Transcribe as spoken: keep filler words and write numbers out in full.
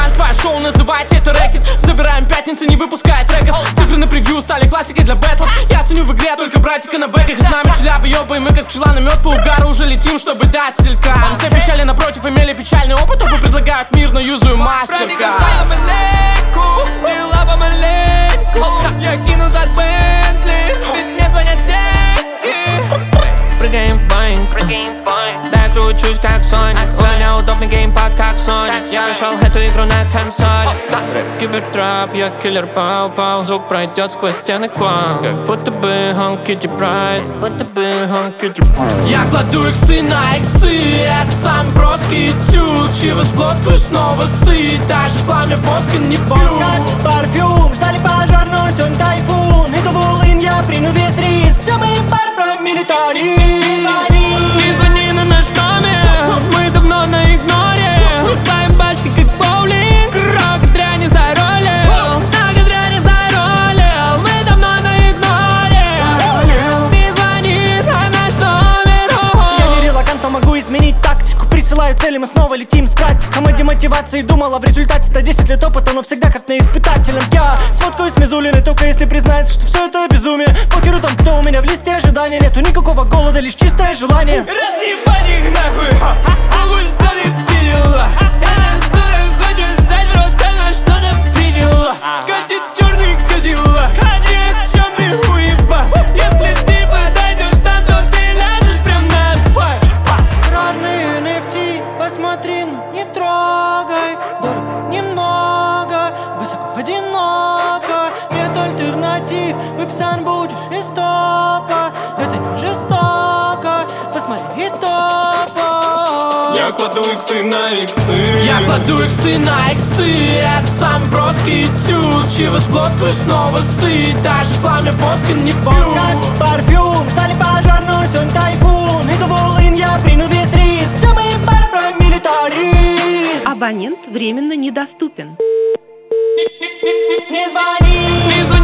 Начинаем свое шоу, называйте это рэкет. Забираем пятницы, не выпуская треков. Цифры на превью стали классикой для бэтлов. Я ценю в игре только братика на бэках. И с нами челябы ёбаем, мы как пчела на мед. По угару уже летим, чтобы дать стилька. Те печали напротив имели печальный опыт. Оба предлагают мир, но юзаю мастер-кард. Я кину за Бентли, ведь мне звонят деньги. Прыгаем в Боинг, да я кручусь как Соник. У меня удобный геймпад как Sony. Я пришел эту игру на консоли. Рэп, кибертрап, я киллер пау-пау. Звук пройдет сквозь стены кван. Как будто бы он Kitty Pride, как будто бы он Kitty Pride. Я кладу иксы на иксы, это самый броский этюд. Чего с глотку и снова сыт, даже в пламя воска не бьют. Как парфюм, ждали пожар, но сегодня тайфун. Иду в Улын, я принял весь риск. Все мои пар про милитари. Не звони на наш номер, мы давно на игноре. Шутаем башни как боулинг, рок дряни заролил, много дряни заролил. Мы давно на игноре. Не звони на наш номер. Я не релакант, но могу изменить тактику. Присылаю цели, мы снова летим с практиком. О демотивации думала, в результате-то десять лет опыта, но всегда как на испытателем. Я сфоткаюсь с Мизулиной, только если признается, что все это безумие. Похеру там, кто у меня в листе ожидания. Нету никакого голода, лишь чистое желание. Разъебать их нахуй, могу, что ты видела. Эта сука хочет взять в рот, она что-то приняла. Катит черный кадиллак, ни о чем не уеба. Если ты подойдешь там, то ты ляжешь прям на асфальт. Рарные эн эф ти, посмотри, ну не трогай. Дорого, немного, высоко, одиноко. Нет альтернатив, выписан будешь из топа. Это не жестоко, посмотри, и топа. Я кладу иксы на иксы. Я кладу иксы на иксы, это самый броский этюд. Чего с глотку и снова сыт, даже в пламя воска не бьют. Как парфюм, ждали пожар, но сегодня тайфун. Иду в Улын, я принял весь риск. Все мои пар про милитаризм. Абонент временно недоступен. Не звони, Не звони.